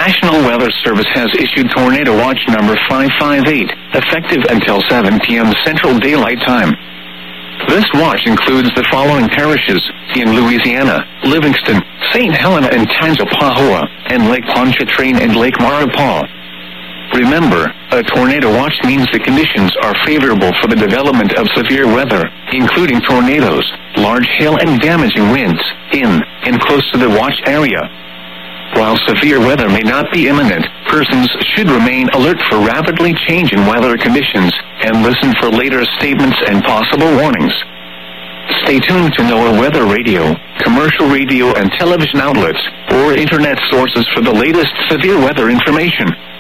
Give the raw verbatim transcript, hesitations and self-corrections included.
National Weather Service has issued Tornado Watch number five five eight, effective until seven p.m. Central Daylight Time. This watch includes the following parishes in Louisiana: Livingston, Saint Helena and Tangipahoa, and Lake Pontchartrain and Lake Maurepas. Remember, a tornado watch means the conditions are favorable for the development of severe weather, including tornadoes, large hail and damaging winds, in and close to the watch area. While severe weather may not be imminent, persons should remain alert for rapidly changing weather conditions and listen for later statements and possible warnings. Stay tuned to NOAA Weather Radio, commercial radio and television outlets, or internet sources for the latest severe weather information.